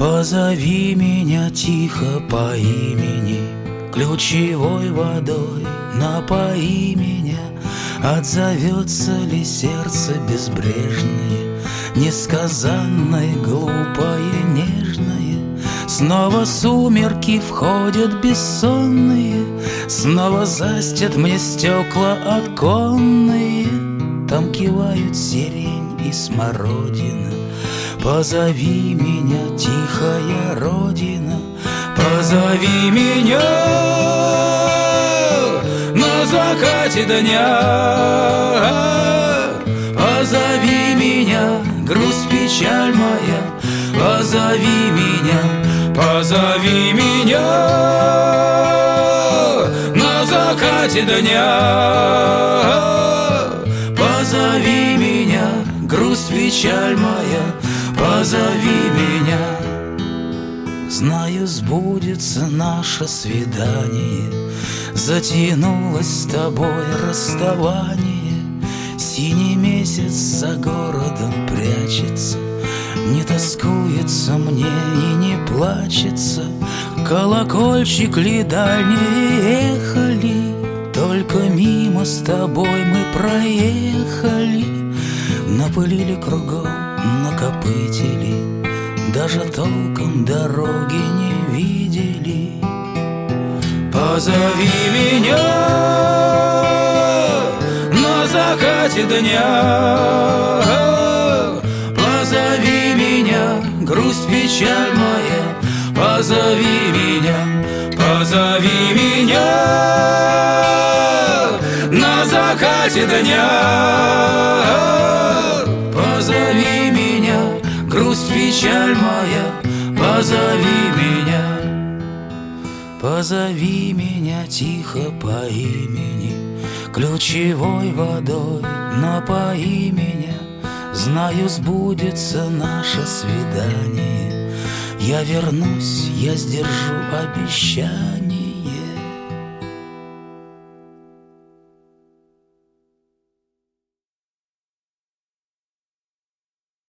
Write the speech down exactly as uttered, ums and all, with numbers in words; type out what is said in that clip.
Позови меня тихо по имени, ключевой водой напои меня. Отзовется ли сердце безбрежное, несказанное, глупое, нежное? Снова сумерки входят бессонные, снова застят мне стекла оконные. Там кивают сирень и смородина. Позови меня, тихая родина, позови меня на закате дня. Позови меня, грусть, печаль моя, позови меня, позови меня на закате дня. Позови меня, грусть, печаль моя, позови меня. Знаю, сбудется наше свидание, затянулось с тобой расставание. Синий месяц за городом прячется, не тоскуется мне и не плачется. Колокольчик ли дальние ехали, только мимо с тобой мы проехали. Напылили кругом, накопытили, даже толком дороги не видели. Позови меня на закате дня. Позови меня, грусть, печаль моя, позови меня, позови меня на закате дня. Позови меня, грусть, печаль моя, позови меня. Позови меня тихо по имени, ключевой водой напои меня. Знаю, сбудется наше свидание, я вернусь, я сдержу обещание.